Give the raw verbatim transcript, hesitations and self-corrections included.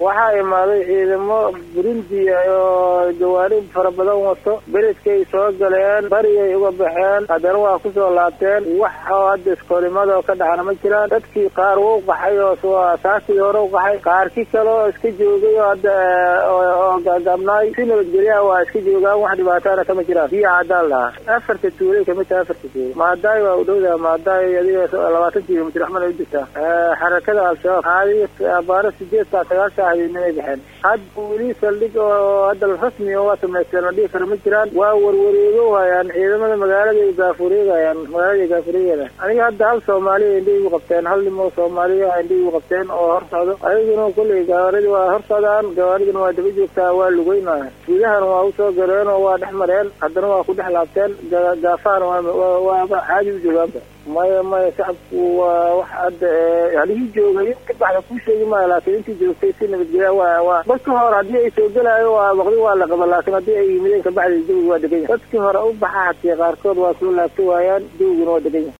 waxaa imaaday ciidamo Burundi oo jawaarib fara badan wato beledkay soo galeen bariyay uga baxeen haddana waa ku soo laabteen wax hadda iskoolimada ka dhacana ma jiraan dadkii qaar wuu qaxay oo soo asaasi hore u qaxay qaarkii kale oo iska joogay oo hadda oo gaabnaay si nabadgelyo waa iska joogaan wax dhibaato kama jiraan biyo cadaan la afarta tuulay kamid tahay afarta tuulay maaday waa u dhowdaa maaday adiga labaatan kiiloomitir axmed ay jirtaa xarakada al-shabaab haadi abaara sideed sagaal saac inay baxeen hadda weli saldhig oo hadda rasmi oo sameeyay dhig kara ma jiraan waa warwareego waayaan ciidamada magaalada ay gaafureeyaan magaalada gaafureeyaan aniga hadda hal Soomaali indii u qabteen hal nimo Soomaali ah indii u qabteen oo horsado ayaguna kulli gaarida waa horsadaan gaariduna waa daba joogtaa waa lugeynaa gudahan waa u soo galeen oo waa dhexmareen haddana waa ku dhex laabteen gaafaan waa waa caadi u joogaan maya maya shacabku waa wax hadda halihii joogay ka baxda ku sheegi maayo laakiin intii joogtay si nabadgelyo waa waa marka hore haddii ay soo galaayo waa waqti waa la qaban laakiin haddii ay yimideen ka baxda jawiga waa degan dadkii hore u baxa hatii qaarkood waa soo laabtay waayaan jawiguna waa degan